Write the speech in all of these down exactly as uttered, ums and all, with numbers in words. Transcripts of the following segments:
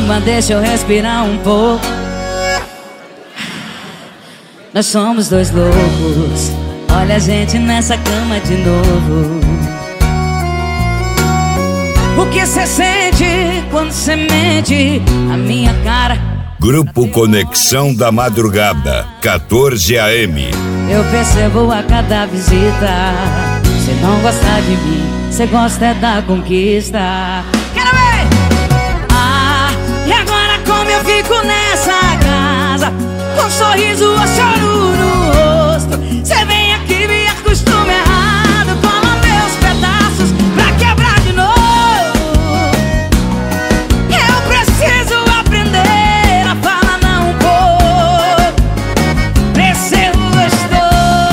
Calma, deixa eu respirar um pouco. Nós somos dois loucos. Olha a gente nessa cama de novo. O que cê sente quando cê mente a minha cara? Grupo Conexão da Madrugada, quatorze A M. Eu percebo a cada visita. Cê não gosta de mim, cê gosta é da conquista. Quero ver! Ah, e agora como eu fico nessa casa, com um sorriso ou choro no rosto? Cê vem aqui, me acostuma errado, cola meus pedaços pra quebrar de novo. Eu preciso aprender a falar não um pouco, pra esse ser gostoso.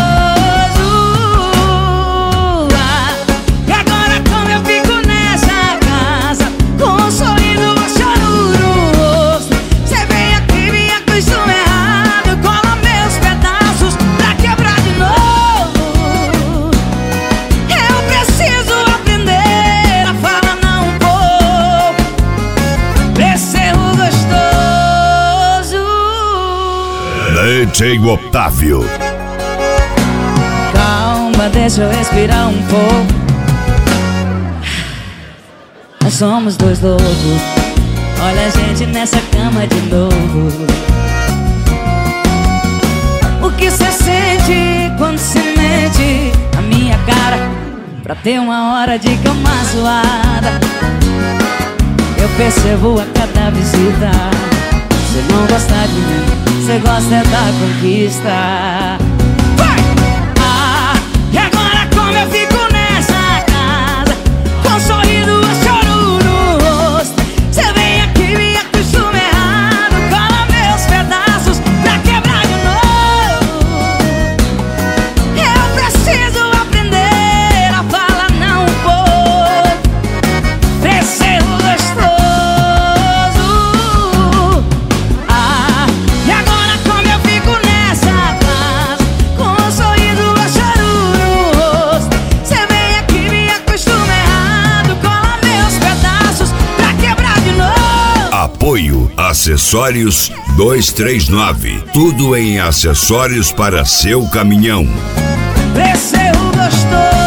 Ah, e agora como eu fico nessa casa, com um sorriso ou choro no rosto? Cê vem aqui, me acostuma errado, cola meus pedaços pra quebrar de novo. Eu preciso aprender a falar não um pouco, pra esse ser gostoso. D J Otávio. Calma, deixa eu respirar um pouco. Nós somos dois loucos. Olha a gente nessa cama de novo. O que cê sente quando cê mente a minha cara, pra ter uma hora de cama suada? Eu percebo a cada visita. Cê não gosta de mim, cê gosta é da conquista. Vai! Ah, e agora como eu fico nessa casa, com um sorriso ou choro no rosto? Cê vem aqui, me acostuma errado, cola meus pedaços pra quebrar de novo. Eu preciso aprender a falar não um pouco, pra ser gostoso. Ah, e agora como eu fico nessa casa, com um sorriso ou choro no rosto? Cê vem aqui, me acostuma errado, cola meus pedaços pra quebrar de novo. Apoio Acessórios duzentos e trinta e nove. Tudo em acessórios para seu caminhão. Pra ser gostoso.